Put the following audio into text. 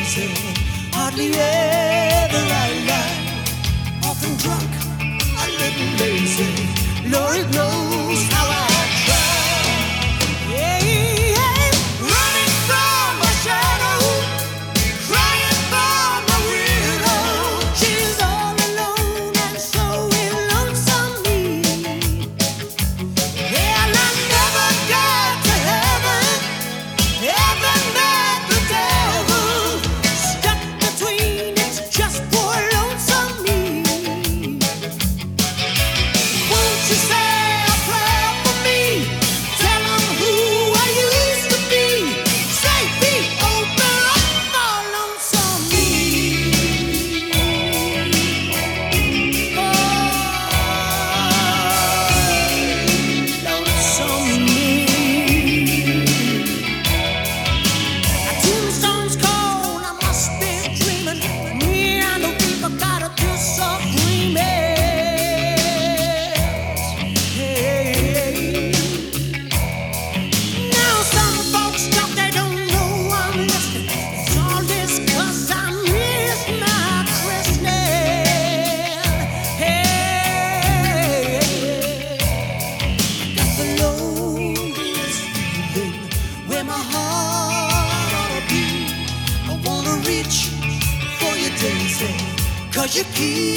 daisy. Hardly ever I lie, often drunk, a little lazy. Lord knows how I try. Yeah, yeah. Running from my shadow, crying for my widow. She's all alone and so is lonesome me. Well, I never got to heaven, heaven met the devil. Stuck between, it's just poor lonesome me. Won't you say a prayer for me? Tell 'em who I used to be. Say, be open up for lonesome me. Oh, lonesome me. A tombstone's cold, I must be dreaming. Me and the people got a disagreement. Hey. Now some folks talk, they don't know I'm listening. It's all this 'cause I miss my christening. Hey, got the loneliest feeling where my heart ought to be. I wanna reach for your daisy, 'cause you keep